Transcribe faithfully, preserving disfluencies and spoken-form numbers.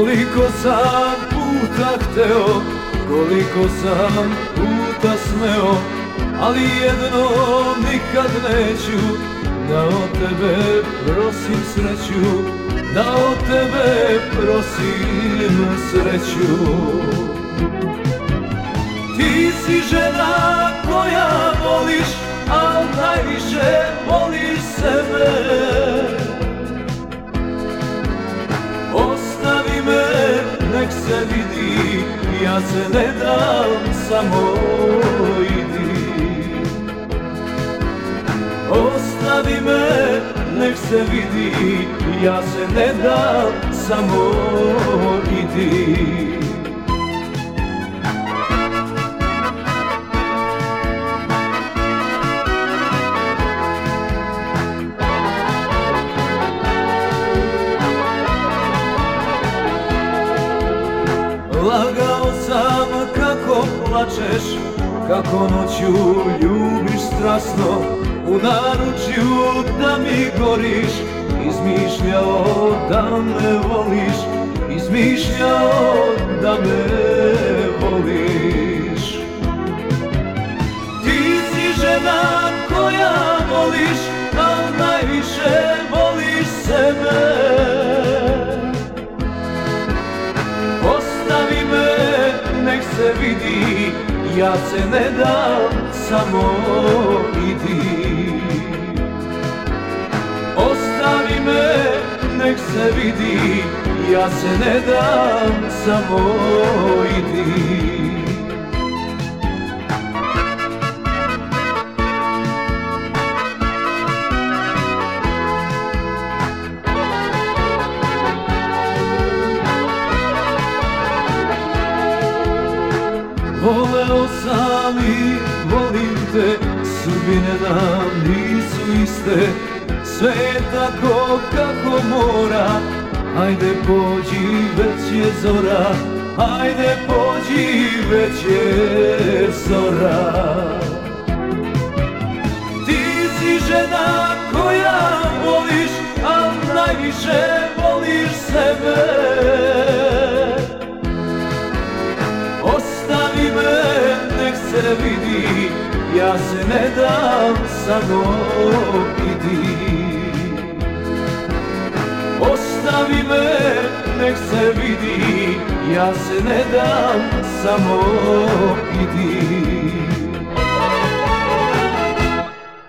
Koliko sam puta hteo, koliko sam puta smeo, ali jedno nikad neću, da od tebe prosim sreću, da od tebe prosim sreću. Ti si žena koja voliš, al najviše voliš sebe. Ostavi me, nek se vidi, ja se ne dam, samo idi. Ostavi me, nek se vidi, ja se ne dam, samo idi. Lagao sam kako plačeš, kako noću ljubiš strasno, u naručju da mi goriš, izmišljao da me voliš, izmišljao da me voliš. Ti si žena koja voliš, a najviše voliš sebe. Ostavi me, nek se vidi, ja se ne dam, samo idi. Ostavi me, nek se vidi, ja se ne dam, samo idi. Voleo sam i volim te, sudbine nam nisu iste, sve je tako kako mora. Ajde pođi, već je zora, ajde pođi, već je zora. Ti si žena koja voliš, a najviše voliš sebe. Ostavi me, nek se vidi, ja se ne dam, samo idi. Ostavi me, nek se vidi, ja se ne dam, samo idi.